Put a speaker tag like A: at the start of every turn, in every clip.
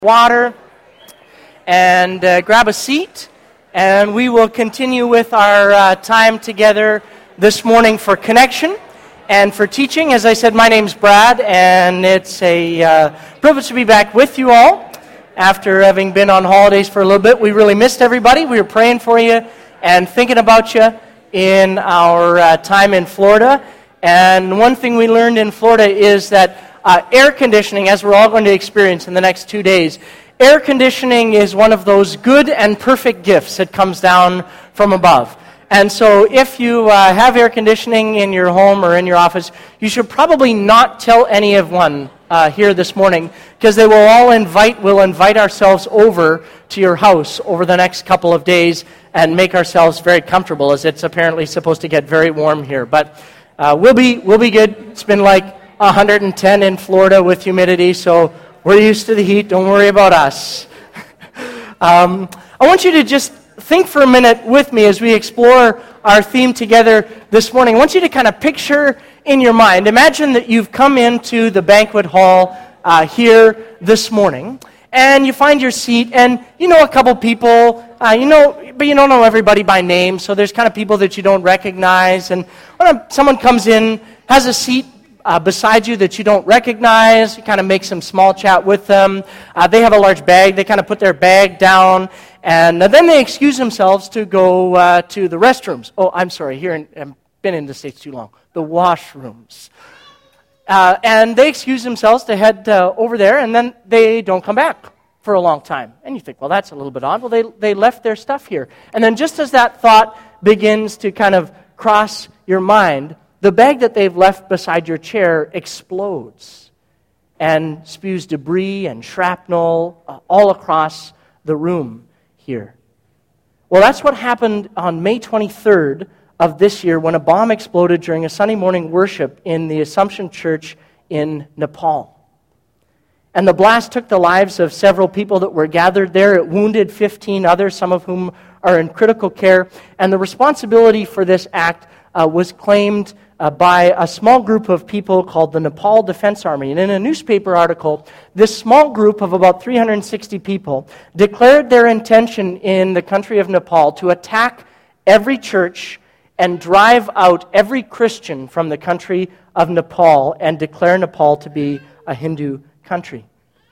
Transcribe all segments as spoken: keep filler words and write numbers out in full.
A: water and uh, grab a seat, and we will continue with our uh, time together this morning for connection and for teaching. As I said, my name's Brad, and it's a uh, privilege to be back with you all after having been on holidays for a little bit. We really missed everybody. We were praying for you and thinking about you in our uh, time in Florida. And one thing we learned in Florida is that Uh, air conditioning, as we're all going to experience in the next two days, air conditioning is one of those good and perfect gifts that comes down from above. And so if you uh, have air conditioning in your home or in your office, you should probably not tell any of one uh, here this morning, because they will all invite, we'll invite ourselves over to your house over the next couple of days and make ourselves very comfortable, as it's apparently supposed to get very warm here. But uh, we'll be we'll be good. It's been like one hundred ten in Florida with humidity, so we're used to the heat. Don't worry about us. um, I want you to just think for a minute with me as we explore our theme together this morning. I want you to kind of picture in your mind, imagine that you've come into the banquet hall uh, here this morning, and you find your seat, and you know a couple people, uh, you know, but you don't know everybody by name, so there's kind of people that you don't recognize, and when someone comes in, has a seat Uh, beside you that you don't recognize, you kind of make some small chat with them. Uh, they have a large bag. They kind of put their bag down, and uh, then they excuse themselves to go uh, to the restrooms. Oh, I'm sorry. Here, in, I've been in the States too long. The washrooms. Uh, and they excuse themselves to head uh, over there, and then they don't come back for a long time. And you think, well, that's a little bit odd. Well, they they left their stuff here. And then just as that thought begins to kind of cross your mind, the bag that they've left beside your chair explodes and spews debris and shrapnel uh, all across the room here. Well, that's what happened on May twenty-third of this year when a bomb exploded during a Sunday morning worship in the Assumption Church in Nepal. And the blast took the lives of several people that were gathered there. It wounded fifteen others, some of whom are in critical care. And the responsibility for this act uh, was claimed Uh, by a small group of people called the Nepal Defense Army. And in a newspaper article, this small group of about three hundred sixty people declared their intention in the country of Nepal to attack every church and drive out every Christian from the country of Nepal and declare Nepal to be a Hindu country.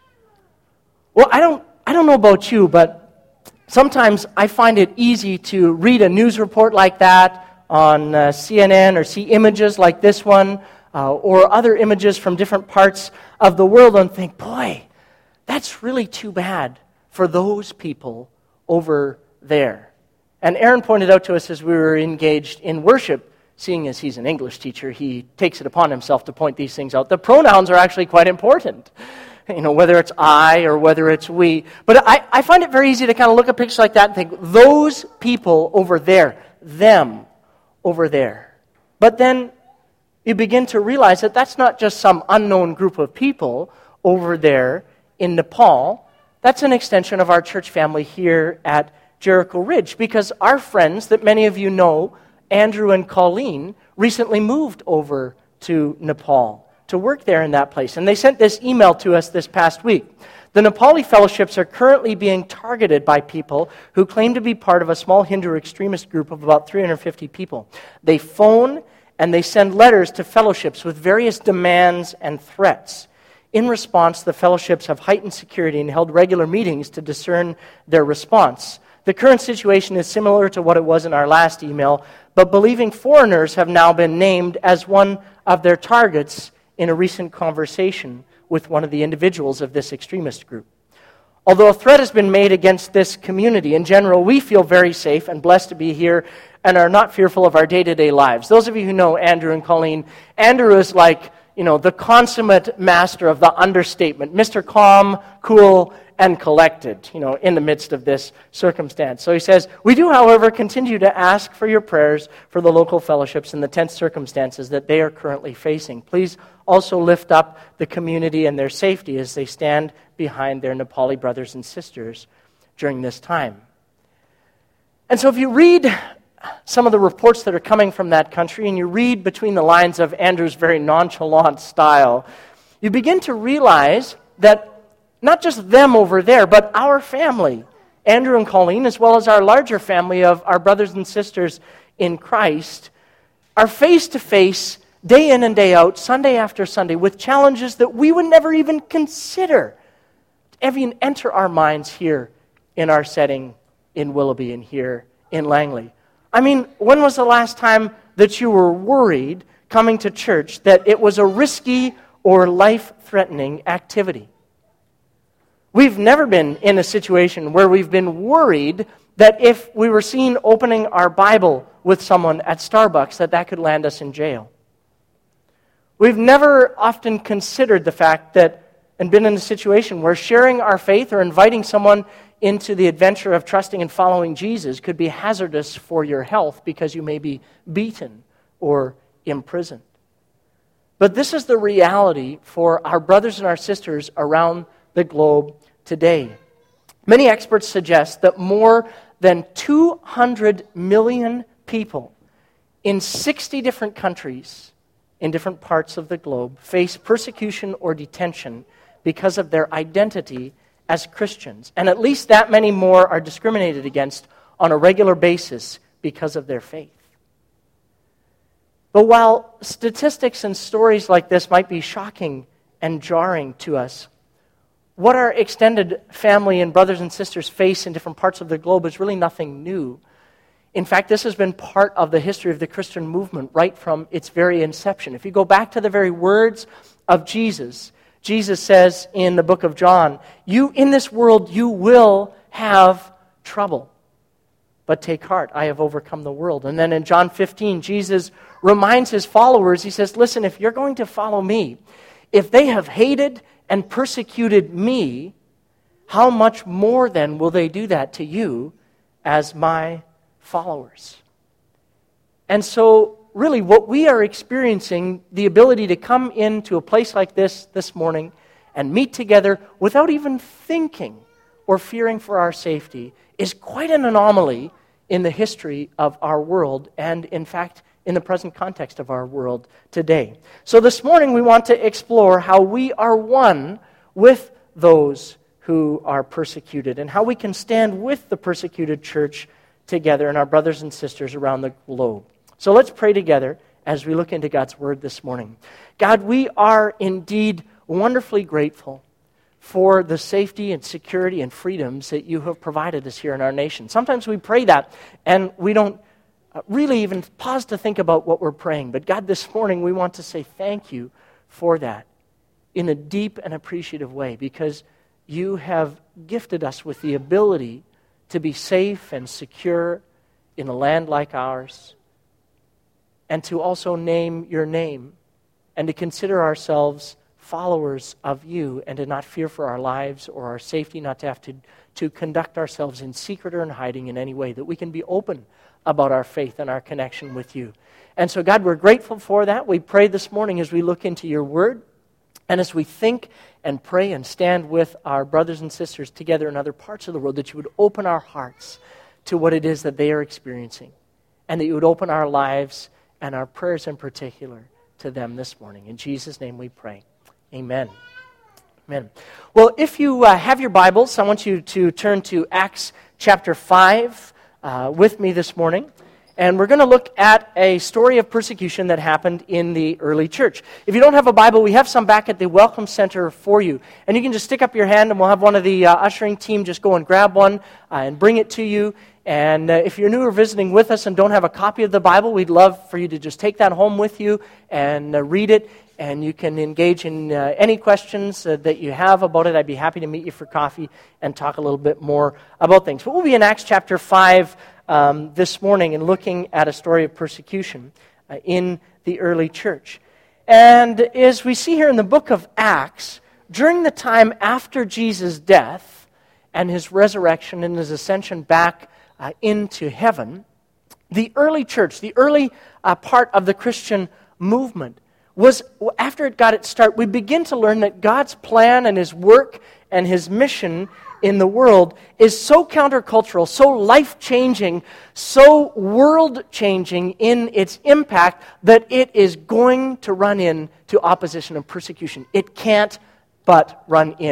A: Well, I don't, I don't know about you, but sometimes I find it easy to read a news report like that on uh, C N N or see images like this one uh, or other images from different parts of the world and think, boy, that's really too bad for those people over there. And Aaron pointed out to us as we were engaged in worship, seeing as he's an English teacher, he takes it upon himself to point these things out. The pronouns are actually quite important. You know, whether it's I or whether it's we. But I, I find it very easy to kind of look at pictures like that and think, those people over there, them, over there. But then you begin to realize that that's not just some unknown group of people over there in Nepal. That's an extension of our church family here at Jericho Ridge, because our friends that many of you know, Andrew and Colleen, recently moved over to Nepal to work there in that place. And they sent this email to us this past week. The Nepali fellowships are currently being targeted by people who claim to be part of a small Hindu extremist group of about three hundred fifty people. They phone and they send letters to fellowships with various demands and threats. In response, the fellowships have heightened security and held regular meetings to discern their response. The current situation is similar to what it was in our last email, but believing foreigners have now been named as one of their targets in a recent conversation with one of the individuals of this extremist group. Although a threat has been made against this community, in general, we feel very safe and blessed to be here and are not fearful of our day-to-day lives. Those of you who know Andrew and Colleen, Andrew is like, you know, the consummate master of the understatement, Mister Calm, cool, and collected, you know, in the midst of this circumstance. So he says, we do, however, continue to ask for your prayers for the local fellowships in the tense circumstances that they are currently facing. Please also lift up the community and their safety as they stand behind their Nepali brothers and sisters during this time. And so if you read some of the reports that are coming from that country and you read between the lines of Andrew's very nonchalant style, you begin to realize that not just them over there, but our family, Andrew and Colleen, as well as our larger family of our brothers and sisters in Christ, are face to face, day in and day out, Sunday after Sunday, with challenges that we would never even consider even enter our minds here in our setting in Willoughby and here in Langley. I mean, when was the last time that you were worried coming to church that it was a risky or life-threatening activity? We've never been in a situation where we've been worried that if we were seen opening our Bible with someone at Starbucks, that that could land us in jail. We've never often considered the fact that, and been in a situation where sharing our faith or inviting someone into the adventure of trusting and following Jesus could be hazardous for your health because you may be beaten or imprisoned. But this is the reality for our brothers and our sisters around the globe today. Many experts suggest that more than two hundred million people in sixty different countries in different parts of the globe face persecution or detention because of their identity as Christians. And at least that many more are discriminated against on a regular basis because of their faith. But while statistics and stories like this might be shocking and jarring to us, what our extended family and brothers and sisters face in different parts of the globe is really nothing new. In fact, this has been part of the history of the Christian movement right from its very inception. If you go back to the very words of Jesus, Jesus says in the book of John, "You in this world you will have trouble, but take heart, I have overcome the world." And then in John fifteen, Jesus reminds his followers, he says, "Listen, if you're going to follow me, if they have hated and persecuted me, how much more then will they do that to you as my followers?" And so, really, what we are experiencing, the ability to come into a place like this this morning and meet together without even thinking or fearing for our safety, is quite an anomaly in the history of our world and, in fact, in the present context of our world today. So this morning we want to explore how we are one with those who are persecuted and how we can stand with the persecuted church together and our brothers and sisters around the globe. So let's pray together as we look into God's Word this morning. God, we are indeed wonderfully grateful for the safety and security and freedoms that you have provided us here in our nation. Sometimes we pray that and we don't really even pause to think about what we're praying. But God, this morning we want to say thank you for that in a deep and appreciative way, because you have gifted us with the ability to be safe and secure in a land like ours, and to also name your name, and to consider ourselves followers of you, and to not fear for our lives or our safety, not to have to, to conduct ourselves in secret or in hiding in any way, that we can be open about our faith and our connection with you. And so, God, we're grateful for that. We pray this morning as we look into your word, and as we think and pray and stand with our brothers and sisters together in other parts of the world, that you would open our hearts to what it is that they are experiencing, and that you would open our lives and our prayers in particular to them this morning. In Jesus' name we pray. Amen. Amen. Well, if you uh, have your Bibles, I want you to turn to Acts chapter five uh, with me this morning. And we're going to look at a story of persecution that happened in the early church. If you don't have a Bible, we have some back at the Welcome Center for you. And you can just stick up your hand, and we'll have one of the uh, ushering team just go and grab one uh, and bring it to you. And uh, if you're new or visiting with us and don't have a copy of the Bible, we'd love for you to just take that home with you and uh, read it. And you can engage in uh, any questions uh, that you have about it. I'd be happy to meet you for coffee and talk a little bit more about things. But we'll be in Acts chapter five um, this morning and looking at a story of persecution uh, in the early church. And as we see here in the book of Acts, during the time after Jesus' death and his resurrection and his ascension back uh, into heaven, the early church, the early uh, part of the Christian movement, was, after it got its start, we begin to learn that God's plan and his work and his mission in the world is so countercultural, so life-changing, so world-changing in its impact that it is going to run into opposition and persecution. It can't but run into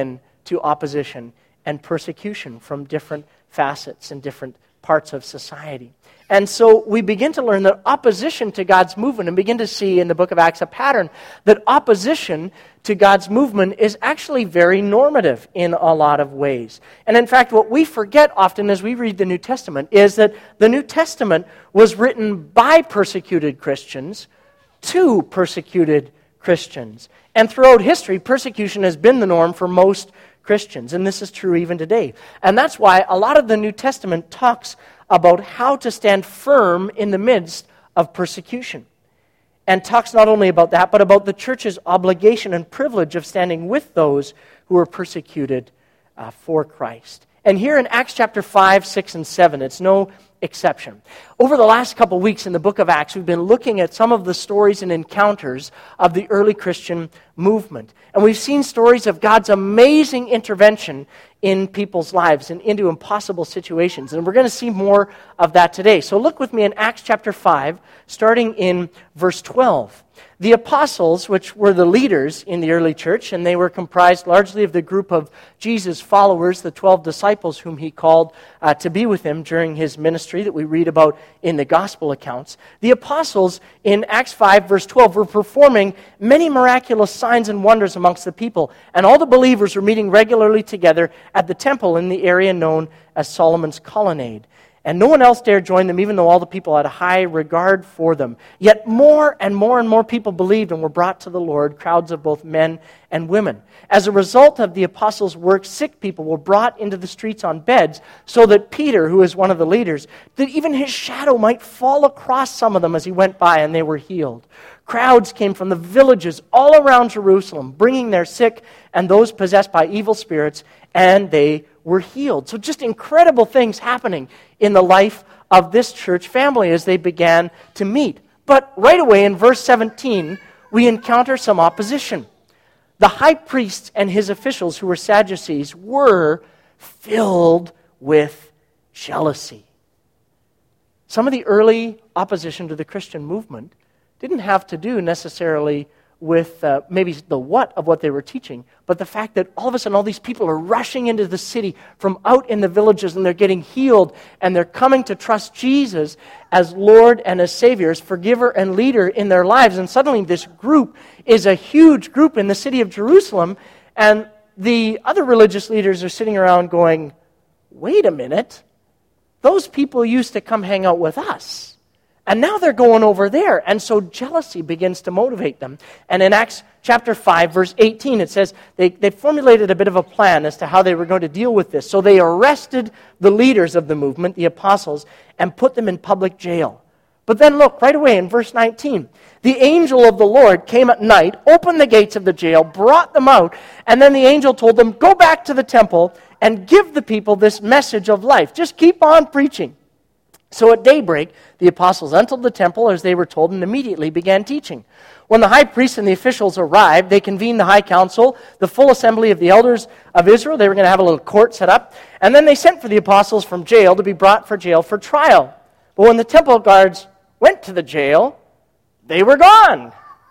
A: to opposition and persecution from different facets and different parts of society. And so we begin to learn that opposition to God's movement, and begin to see in the book of Acts a pattern that opposition to God's movement is actually very normative in a lot of ways. And in fact, what we forget often as we read the New Testament is that the New Testament was written by persecuted Christians to persecuted Christians. And throughout history, persecution has been the norm for most Christians, and this is true even today. And that's why a lot of the New Testament talks about how to stand firm in the midst of persecution. And talks not only about that, but about the church's obligation and privilege of standing with those who are persecuted uh, for Christ. And here in Acts chapter five, six, and seven, it's no exception. Over the last couple weeks in the book of Acts, we've been looking at some of the stories and encounters of the early Christian movement. And we've seen stories of God's amazing intervention in people's lives and into impossible situations. And we're going to see more of that today. So look with me in Acts chapter five, starting in verse twelve. The apostles, which were the leaders in the early church, and they were comprised largely of the group of Jesus' followers, the twelve disciples whom he called uh, to be with him during his ministry that we read about in the gospel accounts. The apostles in Acts five, verse twelve, were performing many miraculous signs and wonders amongst the people, and all the believers were meeting regularly together at the temple in the area known as Solomon's Colonnade. And no one else dared join them, even though all the people had a high regard for them. Yet more and more and more people believed and were brought to the Lord, crowds of both men and women. As a result of the apostles' work, sick people were brought into the streets on beds, so that Peter, who is one of the leaders, that even his shadow might fall across some of them as he went by, and they were healed. Crowds came from the villages all around Jerusalem, bringing their sick and those possessed by evil spirits, and they were healed. So just incredible things happening in the life of this church family as they began to meet. But right away in verse seventeen, we encounter some opposition. The high priest and his officials, who were Sadducees, were filled with jealousy. Some of the early opposition to the Christian movement didn't have to do necessarily with uh, maybe the what of what they were teaching, but the fact that all of a sudden all these people are rushing into the city from out in the villages, and they're getting healed, and they're coming to trust Jesus as Lord and as Savior, as forgiver and leader in their lives. And suddenly this group is a huge group in the city of Jerusalem, and the other religious leaders are sitting around going, wait a minute, those people used to come hang out with us. And now they're going over there. And so jealousy begins to motivate them. And in Acts chapter five, verse eighteen, it says they, they formulated a bit of a plan as to how they were going to deal with this. So they arrested the leaders of the movement, the apostles, and put them in public jail. But then look, right away in verse nineteen, the angel of the Lord came at night, opened the gates of the jail, brought them out, and then the angel told them, go back to the temple and give the people this message of life. Just keep on preaching. So at daybreak, the apostles entered the temple as they were told and immediately began teaching. When the high priest and the officials arrived, they convened the high council, the full assembly of the elders of Israel. They were going to have a little court set up. And then they sent for the apostles from jail to be brought for jail for trial. But when the temple guards went to the jail, they were gone.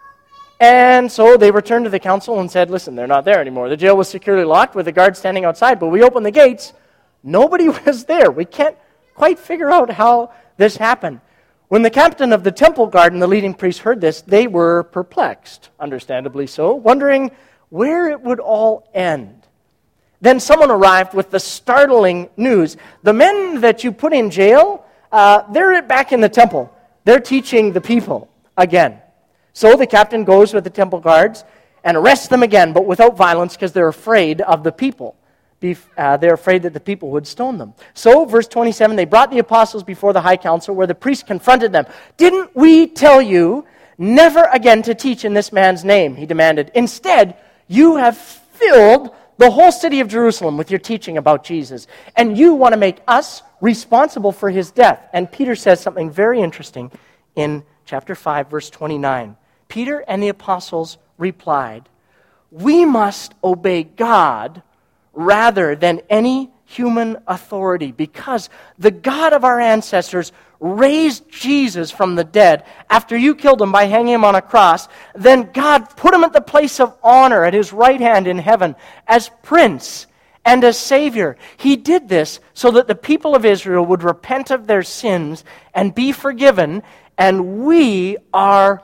A: And so they returned to the council and said, listen, they're not there anymore. The jail was securely locked with the guards standing outside, but we opened the gates. Nobody was there. We can't quite figure out how this happened. When the captain of the temple guard and the leading priest heard this, they were perplexed, understandably so, wondering where it would all end. Then someone arrived with the startling news. The men that you put in jail, uh, they're back in the temple. They're teaching the people again. So the captain goes with the temple guards and arrests them again, but without violence because they're afraid of the people. Be, uh, they're afraid that the people would stone them. So, verse twenty-seven, they brought the apostles before the high council, where the priest confronted them. Didn't we tell you never again to teach in this man's name? He demanded. Instead, you have filled the whole city of Jerusalem with your teaching about Jesus, and you want to make us responsible for his death. And Peter says something very interesting in chapter five, verse twenty-nine. Peter and the apostles replied, we must obey God rather than any human authority, because the God of our ancestors raised Jesus from the dead after you killed him by hanging him on a cross. Then God put him at the place of honor at his right hand in heaven as Prince and as Savior. He did this so that the people of Israel would repent of their sins and be forgiven, and we are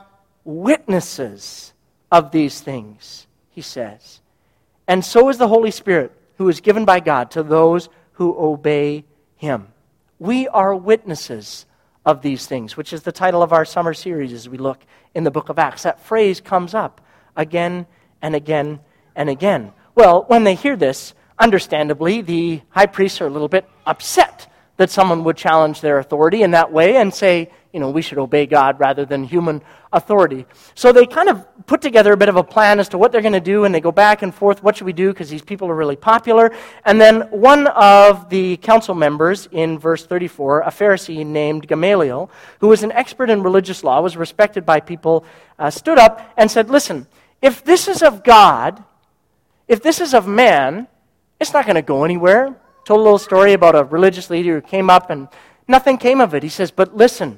A: witnesses of these things, he says. And so is the Holy Spirit, who is given by God to those who obey him. We are witnesses of these things, which is the title of our summer series as we look in the book of Acts. That phrase comes up again and again and again. Well, when they hear this, understandably, the high priests are a little bit upset that someone would challenge their authority in that way and say, you know, we should obey God rather than human authority. So they kind of put together a bit of a plan as to what they're going to do, and they go back and forth, what should we do, because these people are really popular. And then one of the council members in verse thirty-four, a Pharisee named Gamaliel, who was an expert in religious law, was respected by people, uh, stood up and said, listen, if this is of God, if this is of man, it's not going to go anywhere. Told a little story about a religious leader who came up and nothing came of it. He says, but listen,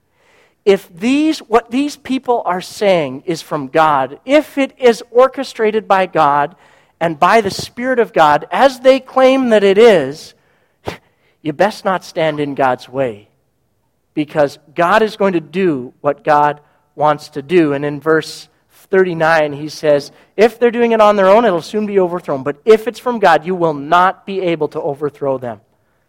A: if these, what these people are saying is from God, if it is orchestrated by God and by the Spirit of God, as they claim that it is, you best not stand in God's way, because God is going to do what God wants to do. And in verse thirty-nine, he says, if they're doing it on their own, it'll soon be overthrown. But if it's from God, you will not be able to overthrow them.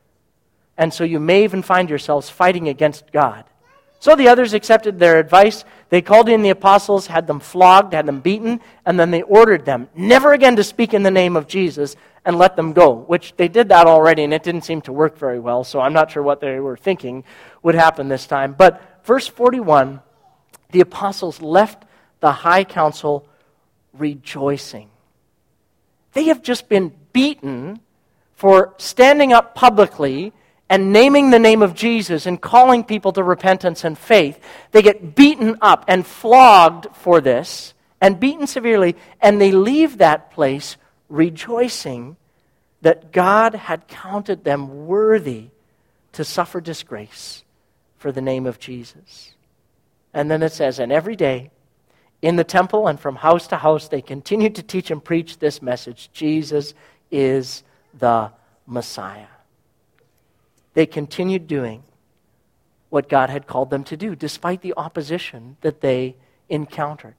A: And so you may even find yourselves fighting against God. So the others accepted their advice. They called in the apostles, had them flogged, had them beaten, and then they ordered them never again to speak in the name of Jesus and let them go, which they did that already, and it didn't seem to work very well, so I'm not sure what they were thinking would happen this time. But verse forty-one, the apostles left the high council rejoicing. They have just been beaten for standing up publicly and naming the name of Jesus and calling people to repentance and faith. They get beaten up and flogged for this, and beaten severely, and they leave that place rejoicing that God had counted them worthy to suffer disgrace for the name of Jesus. And then it says, and every day in the temple and from house to house they continued to teach and preach this message: Jesus is the Messiah. They continued doing what God had called them to do, despite the opposition that they encountered.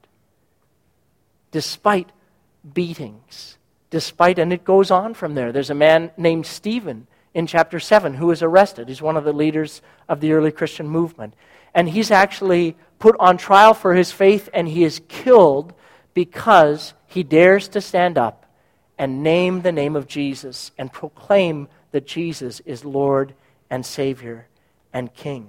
A: Despite beatings. Despite, and it goes on from there. There's a man named Stephen in chapter seven who is arrested. He's one of the leaders of the early Christian movement. And he's actually put on trial for his faith, and he is killed because he dares to stand up and name the name of Jesus and proclaim that Jesus is Lord and Savior and King.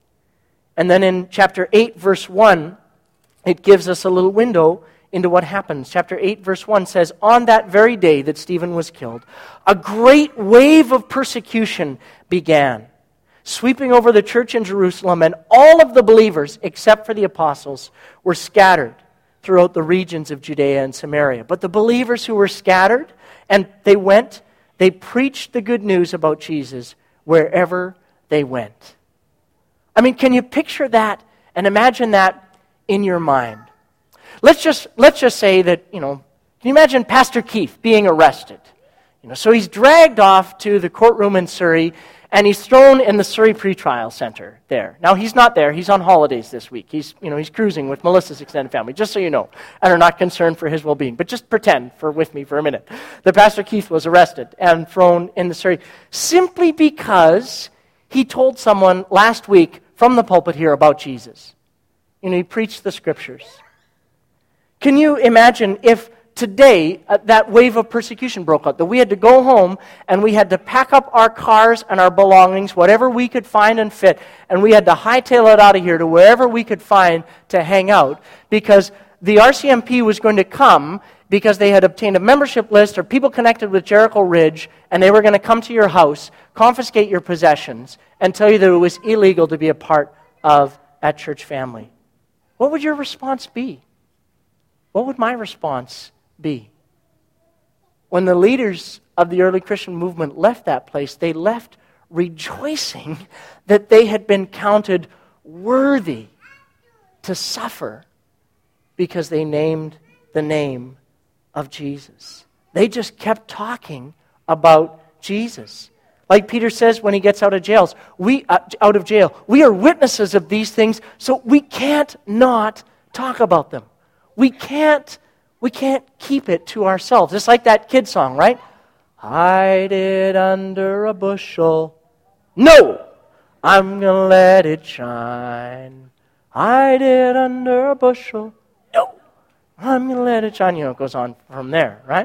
A: And then in chapter eight, verse one, it gives us a little window into what happens. Chapter eight, verse one says, on that very day that Stephen was killed, a great wave of persecution began, sweeping over the church in Jerusalem, and all of the believers, except for the apostles, were scattered throughout the regions of Judea and Samaria. But the believers who were scattered, and they went, they preached the good news about Jesus wherever they went. I mean, can you picture that and imagine that in your mind? Let's just let's just say that, you know, can you imagine Pastor Keith being arrested? You know, so he's dragged off to the courtroom in Surrey, and he's thrown in the Surrey pretrial center there. Now, he's not there. He's on holidays this week. He's, you know, he's cruising with Melissa's extended family, just so you know, and are not concerned for his well-being. But just pretend for with me for a minute that Pastor Keith was arrested and thrown in the Surrey simply because he told someone last week from the pulpit here about Jesus. You know, he preached the Scriptures. Can you imagine if today uh, that wave of persecution broke out, that we had to go home and we had to pack up our cars and our belongings, whatever we could find and fit, and we had to hightail it out of here to wherever we could find to hang out, because the R C M P was going to come because they had obtained a membership list or people connected with Jericho Ridge, and they were going to come to your house, confiscate your possessions, and tell you that it was illegal to be a part of that church family. What would your response be? What would my response be? When the leaders of the early Christian movement left that place, they left rejoicing that they had been counted worthy to suffer because they named the name of Jesus. They just kept talking about Jesus. Like Peter says when he gets out of jails, we uh, out of jail, we are witnesses of these things, so we can't not talk about them. We can't we can't keep it to ourselves. It's like that kid song, right? Hide it under a bushel. No, I'm gonna let it shine. Hide it under a bushel. No, I'm gonna let it shine. You know, it goes on from there, right?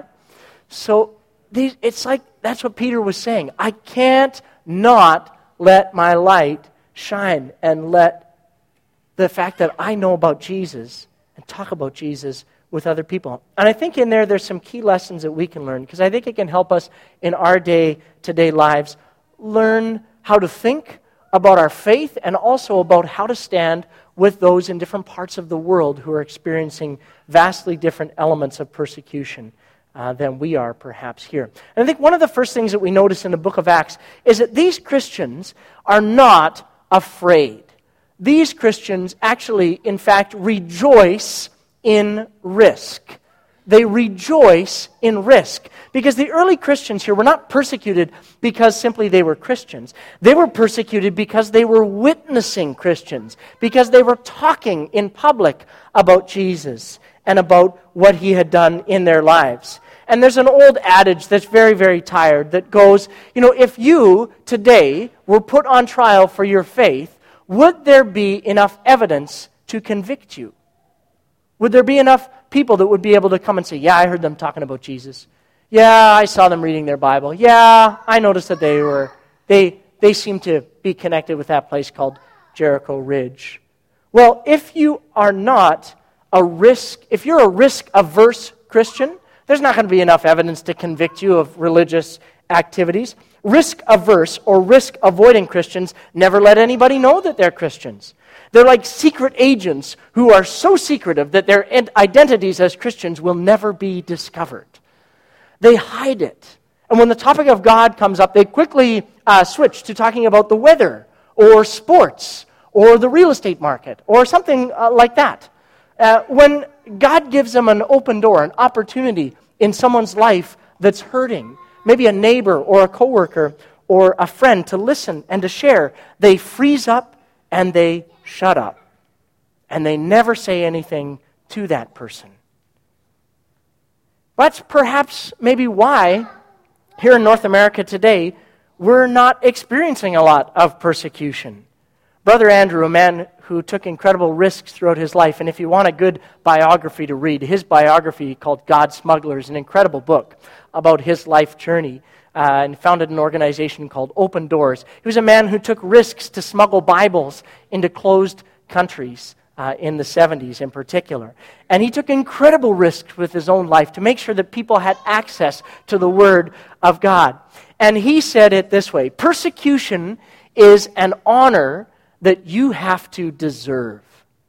A: So these, it's like that's what Peter was saying. I can't not let my light shine and let the fact that I know about Jesus and talk about Jesus with other people. And I think in there there's some key lessons that we can learn, because I think it can help us in our day-to-day lives learn how to think about our faith and also about how to stand with those in different parts of the world who are experiencing vastly different elements of persecution uh, than we are perhaps here. And I think one of the first things that we notice in the book of Acts is that these Christians are not afraid. These Christians actually, in fact, rejoice in risk. They rejoice in risk. Because the early Christians here were not persecuted because simply they were Christians. They were persecuted because they were witnessing Christians, because they were talking in public about Jesus and about what he had done in their lives. And there's an old adage that's very, very tired that goes, you know, if you today were put on trial for your faith, would there be enough evidence to convict you? Would there be enough people that would be able to come and say, yeah, I heard them talking about Jesus. Yeah, I saw them reading their Bible. Yeah, I noticed that they were, they, they seem to be connected with that place called Jericho Ridge. Well, if you are not a risk, if you're a risk-averse Christian, there's not going to be enough evidence to convict you of religious activities. Risk-averse or risk-avoiding Christians never let anybody know that they're Christians. They're like secret agents who are so secretive that their identities as Christians will never be discovered. They hide it. And when the topic of God comes up, they quickly uh, switch to talking about the weather or sports or the real estate market or something uh, like that. Uh, when God gives them an open door, an opportunity in someone's life that's hurting, maybe a neighbor or a coworker or a friend to listen and to share, they freeze up and they shut up. And they never say anything to that person. That's perhaps maybe why here in North America today we're not experiencing a lot of persecution. Brother Andrew, a man who took incredible risks throughout his life, and if you want a good biography to read, his biography called God Smuggler is an incredible book about his life journey. Uh, and founded an organization called Open Doors. He was a man who took risks to smuggle Bibles into closed countries uh, in the seventies in particular. And he took incredible risks with his own life to make sure that people had access to the Word of God. And he said it this way: persecution is an honor that you have to deserve.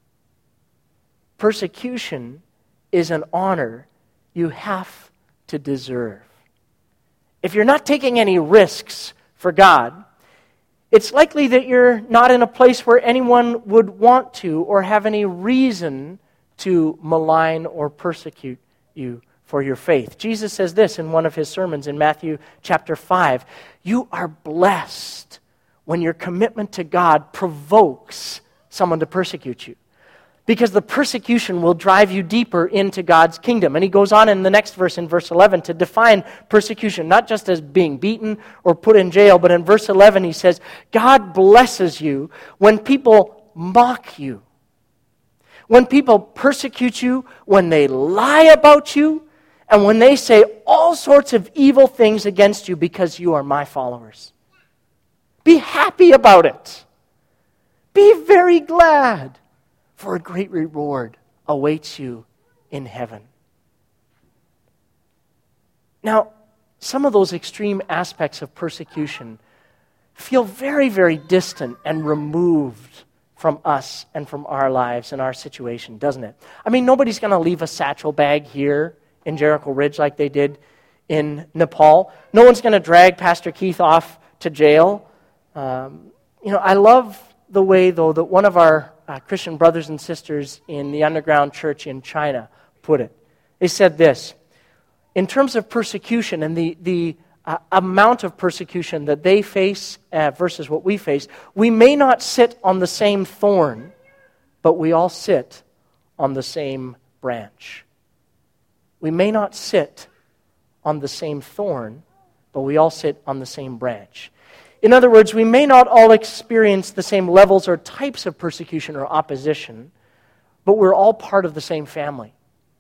A: Persecution is an honor you have to deserve. If you're not taking any risks for God, it's likely that you're not in a place where anyone would want to or have any reason to malign or persecute you for your faith. Jesus says this in one of his sermons in Matthew chapter five. You are blessed when your commitment to God provokes someone to persecute you, because the persecution will drive you deeper into God's kingdom. And he goes on in the next verse, in verse eleven, to define persecution, not just as being beaten or put in jail, but in verse eleven he says, God blesses you when people mock you, when people persecute you, when they lie about you, and when they say all sorts of evil things against you because you are my followers. Be happy about it. Be very glad, for a great reward awaits you in heaven. Now, some of those extreme aspects of persecution feel very, very distant and removed from us and from our lives and our situation, doesn't it? I mean, nobody's going to leave a satchel bag here in Jericho Ridge like they did in Nepal. No one's going to drag Pastor Keith off to jail. Um, you know, I love the way, though, that one of our uh, Christian brothers and sisters in the underground church in China put it. They said this, in terms of persecution and the, the uh, amount of persecution that they face uh, versus what we face, we may not sit on the same thorn, but we all sit on the same branch. We may not sit on the same thorn, but we all sit on the same branch. In other words, we may not all experience the same levels or types of persecution or opposition, but we're all part of the same family.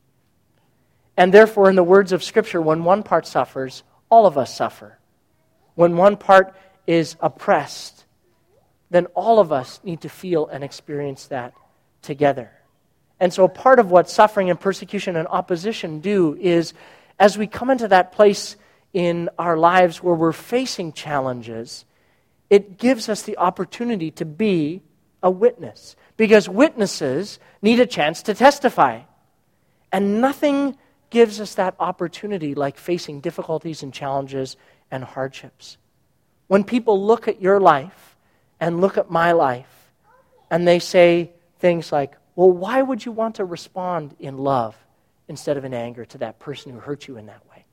A: And therefore, in the words of Scripture, when one part suffers, all of us suffer. When one part is oppressed, then all of us need to feel and experience that together. And so part of what suffering and persecution and opposition do is, as we come into that place in our lives where we're facing challenges, it gives us the opportunity to be a witness. Because witnesses need a chance to testify. And nothing gives us that opportunity like facing difficulties and challenges and hardships. When people look at your life and look at my life, and they say things like, well, why would you want to respond in love instead of in anger to that person who hurt you in that way?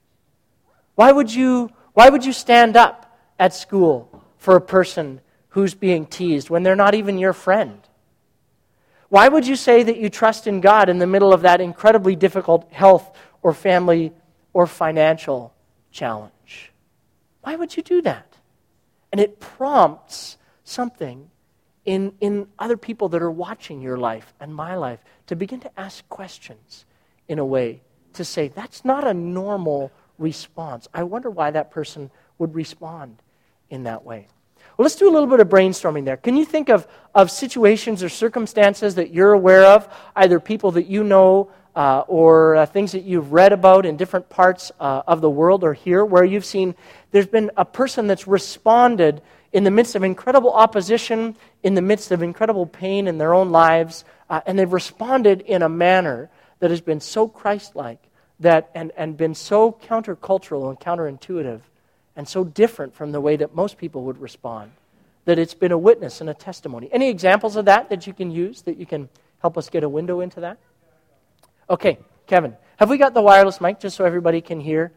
A: Why would you, why would you stand up at school for a person who's being teased when they're not even your friend? Why would you say that you trust in God in the middle of that incredibly difficult health or family or financial challenge? Why would you do that? And it prompts something in, in other people that are watching your life and my life to begin to ask questions in a way to say, that's not a normal response. I wonder why that person would respond in that way. Well, let's do a little bit of brainstorming there. Can you think of, of situations or circumstances that you're aware of, either people that you know uh, or uh, things that you've read about in different parts uh, of the world or here, where you've seen there's been a person that's responded in the midst of incredible opposition, in the midst of incredible pain in their own lives, uh, and they've responded in a manner that has been so Christ-like that and, and been so countercultural and counterintuitive and so different from the way that most people would respond, that it's been a witness and a testimony. Any examples of that that you can use, that you can help us get a window into that? Okay, Kevin, have we got the wireless mic just so everybody can hear?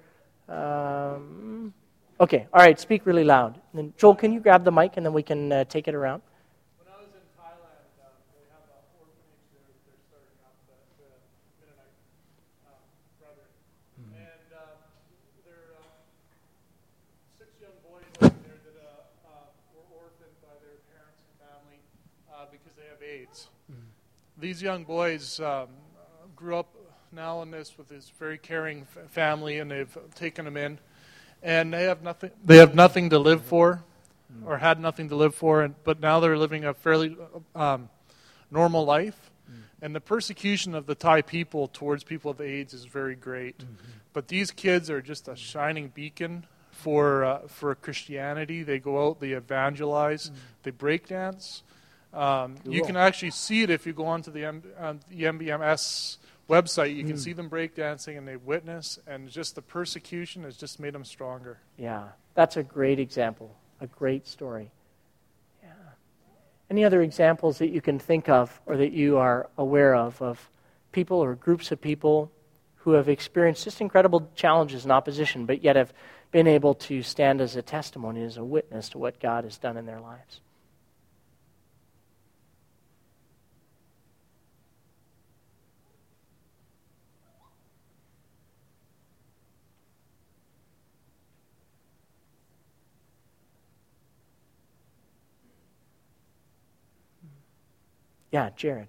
A: Um, okay, all right, speak really loud. And then Joel, can you grab the mic and then we can uh, take it around?
B: When I was in Thailand, um, they have an orphanage there that they're starting up, the, the Mennonite um, Brethren. Mm-hmm. And um, there are uh, six young boys out there that uh, uh, were orphaned by their parents and family uh, because they have AIDS. Mm-hmm. These young boys um, grew up now in this with this very caring f- family, and they've taken them in, and they have nothing. They have nothing to live for, mm. or had nothing to live for, and but now they're living a fairly um, normal life. Mm. And the persecution of the Thai people towards people with AIDS is very great. Mm-hmm. But these kids are just a shining beacon for uh, for Christianity. They go out, they evangelize, mm. they break dance. Um, cool. You can actually see it if you go onto the, M- uh, the M B M S website. You can mm. see them breakdancing and they witness, and just the persecution has just made them stronger.
A: Yeah, that's a great example, a great story. Yeah. Any other examples that you can think of or that you are aware of, of people or groups of people who have experienced just incredible challenges and opposition, but yet have been able to stand as a testimony, as a witness to what God has done in their lives? Yeah, Jared.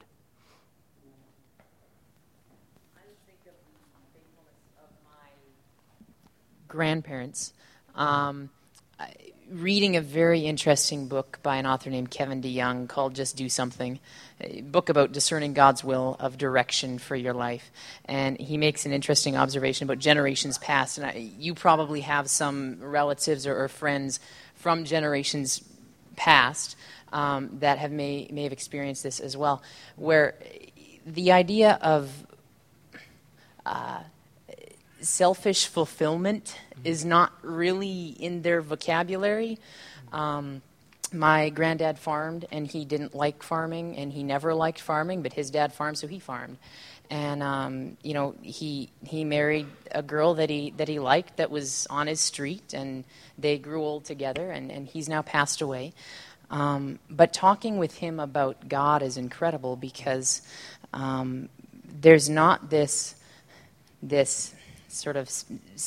C: I just think of the faithfulness of my grandparents. Um, I, reading a very interesting book by an author named Kevin DeYoung called Just Do Something, a book about discerning God's will of direction for your life. And he makes an interesting observation about generations past. And I, you probably have some relatives or, or friends from generations past Um, that have may may have experienced this as well, where the idea of uh, selfish fulfillment is not really in their vocabulary. Um, my granddad farmed, and he didn't like farming, and he never liked farming, but his dad farmed, so he farmed. And um, you know, he he married a girl that he that he liked that was on his street, and they grew old together, and, and he's now passed away. Um, but talking with him about God is incredible because um, there's not this this sort of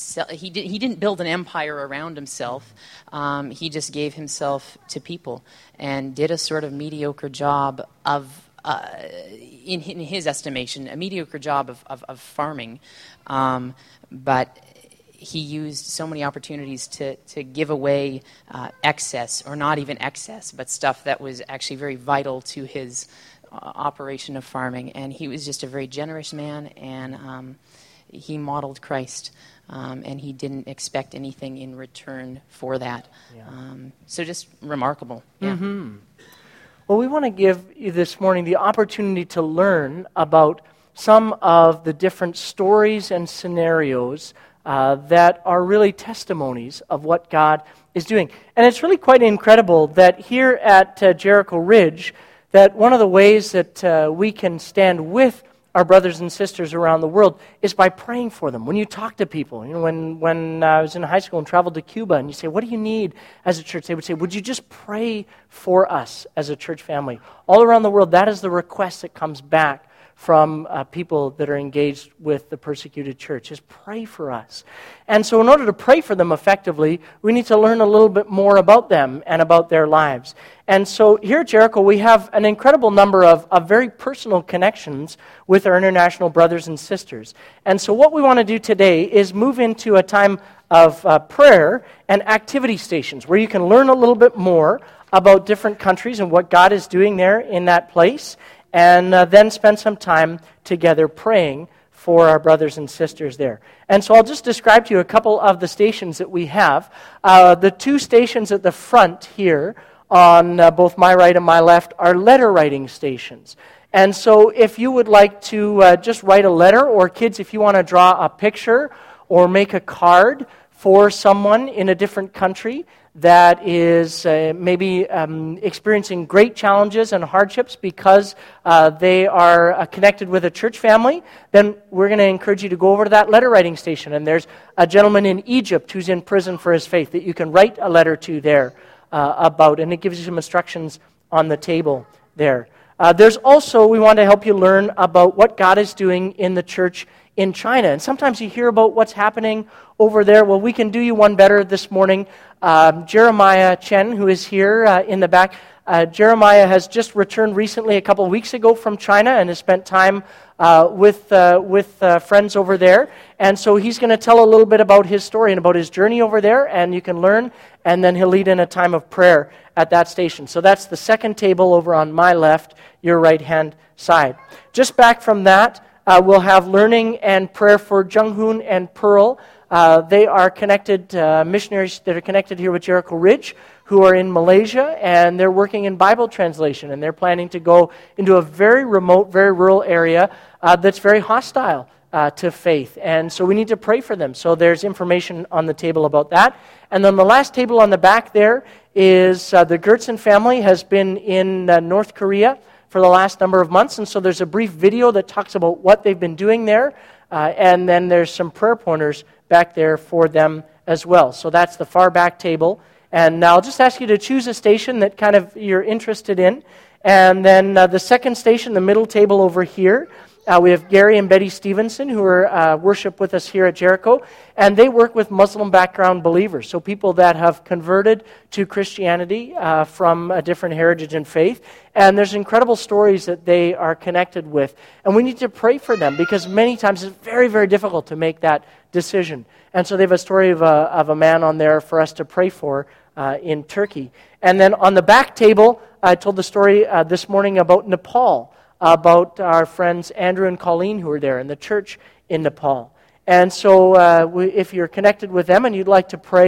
C: he did, he didn't build an empire around himself. Um, he just gave himself to people and did a sort of mediocre job of. Uh, in, in his estimation, a mediocre job of, of, of farming, um, but he used so many opportunities to, to give away uh, excess, or not even excess, but stuff that was actually very vital to his uh, operation of farming. And he was just a very generous man, and um, he modeled Christ, um, and he didn't expect anything in return for that. Yeah. Um, so just remarkable. Yeah.
A: Mm-hmm. Well, we want to give you this morning the opportunity to learn about some of the different stories and scenarios uh, that are really testimonies of what God is doing. And it's really quite incredible that here at uh, Jericho Ridge, that one of the ways that uh, we can stand with our brothers and sisters around the world is by praying for them. When you talk to people, you know, when, when I was in high school and traveled to Cuba, and you say, what do you need as a church? They would say, would you just pray for us as a church family? All around the world, that is the request that comes back from uh, people that are engaged with the persecuted church, is pray for us. And so in order to pray for them effectively, we need to learn a little bit more about them and about their lives. And so here at Jericho, we have an incredible number of, of very personal connections with our international brothers and sisters. And so what we want to do today is move into a time of uh, prayer and activity stations where you can learn a little bit more about different countries and what God is doing there in that place, and uh, then spend some time together praying for our brothers and sisters there. And so I'll just describe to you a couple of the stations that we have. Uh, the two stations at the front here on uh, both my right and my left are letter writing stations. And so if you would like to uh, just write a letter, or kids, if you want to draw a picture or make a card for someone in a different country that is uh, maybe um, experiencing great challenges and hardships because uh, they are uh, connected with a church family, then we're going to encourage you to go over to that letter writing station. And there's a gentleman in Egypt who's in prison for his faith that you can write a letter to there uh, about, and it gives you some instructions on the table there. Uh, there's also, we want to help you learn about what God is doing in the church in China. And sometimes you hear about what's happening over there. Well, we can do you one better this morning. Um, Jeremiah Chen, who is here uh, in the back, uh, Jeremiah has just returned recently, a couple of weeks ago, from China, and has spent time uh, with uh, with uh, friends over there. And so he's going to tell a little bit about his story and about his journey over there, and you can learn, and then he'll lead in a time of prayer at that station. So that's the second table over on my left, your right-hand side. Just back from that, Uh, we'll have learning and prayer for Junghoon and Pearl. Uh, they are connected, uh, missionaries that are connected here with Jericho Ridge, who are in Malaysia, and they're working in Bible translation, and they're planning to go into a very remote, very rural area uh, that's very hostile uh, to faith. And so we need to pray for them. So there's information on the table about that. And then the last table on the back there is uh, the Gertsen family has been in uh, North Korea for the last number of months, and so there's a brief video that talks about what they've been doing there, uh, and then there's some prayer pointers back there for them as well. So that's the far back table, and now I'll just ask you to choose a station that kind of you're interested in, and then uh, the second station, the middle table over here, Uh, we have Gary and Betty Stevenson, who are uh, worship with us here at Jericho, and they work with Muslim background believers, so people that have converted to Christianity uh, from a different heritage and faith. And there's incredible stories that they are connected with, and we need to pray for them because many times it's very, very difficult to make that decision. And so they have a story of a, of a man on there for us to pray for uh, in Turkey. And then on the back table, I told the story uh, this morning about Nepal, about our friends Andrew and Colleen who are there in the church in Nepal. And so uh, we, if you're connected with them and you'd like to pray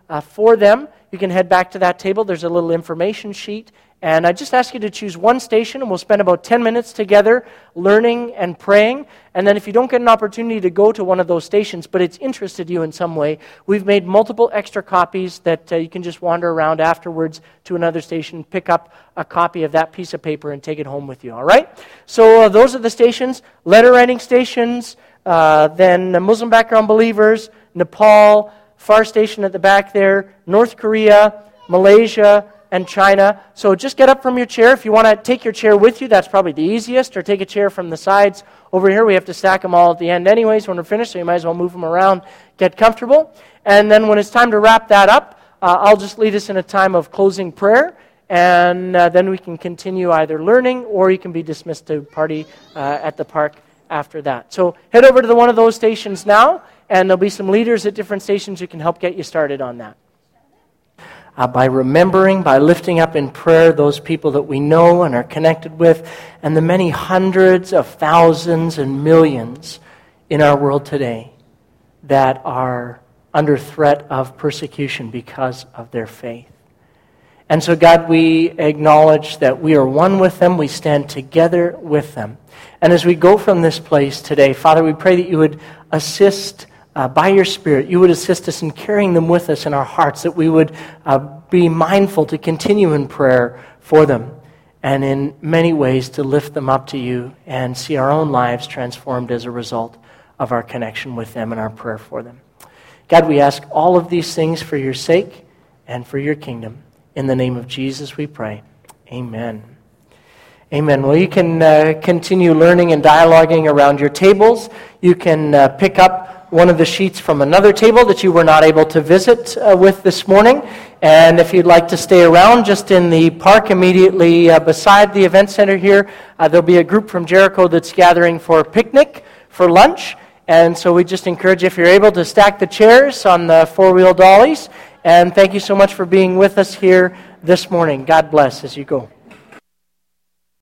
A: uh, for them. You can head back to that table. There's a little information sheet. And I just ask you to choose one station, and we'll spend about ten minutes together learning and praying. And then if you don't get an opportunity to go to one of those stations, but it's interested you in some way, we've made multiple extra copies that uh, you can just wander around afterwards to another station, pick up a copy of that piece of paper, and take it home with you, all right? So uh, those are the stations, letter writing stations, uh, then the Muslim background believers, Nepal, Far Station at the back there, North Korea, Malaysia, and China. So just get up from your chair. If you want to take your chair with you, that's probably the easiest, or take a chair from the sides. Over here, we have to stack them all at the end anyways when we're finished, so you might as well move them around, get comfortable. And then when it's time to wrap that up, uh, I'll just lead us in a time of closing prayer, and uh, then we can continue either learning, or you can be dismissed to party uh, at the park after that. So head over to the, one of those stations now, and there'll be some leaders at different stations who can help get you started on that. Uh, by remembering, by lifting up in prayer those people that we know and are connected with, and the many hundreds of thousands and millions in our world today that are under threat of persecution because of their faith. And so, God, we acknowledge that we are one with them. We stand together with them. And as we go from this place today, Father, we pray that you would assist Uh, by your Spirit, you would assist us in carrying them with us in our hearts, that we would uh, be mindful to continue in prayer for them, and in many ways to lift them up to you and see our own lives transformed as a result of our connection with them and our prayer for them. God, we ask all of these things for your sake and for your kingdom. In the name of Jesus we pray. Amen. Amen. Well, you can uh, continue learning and dialoguing around your tables. You can uh, pick up one of the sheets from another table that you were not able to visit uh, with this morning. And if you'd like to stay around, just in the park immediately uh, beside the event center here, uh, there'll be a group from Jericho that's gathering for a picnic, for lunch. And so we just encourage you, if you're able, to stack the chairs on the four-wheel dollies. And thank you so much for being with us here this morning. God bless as you go.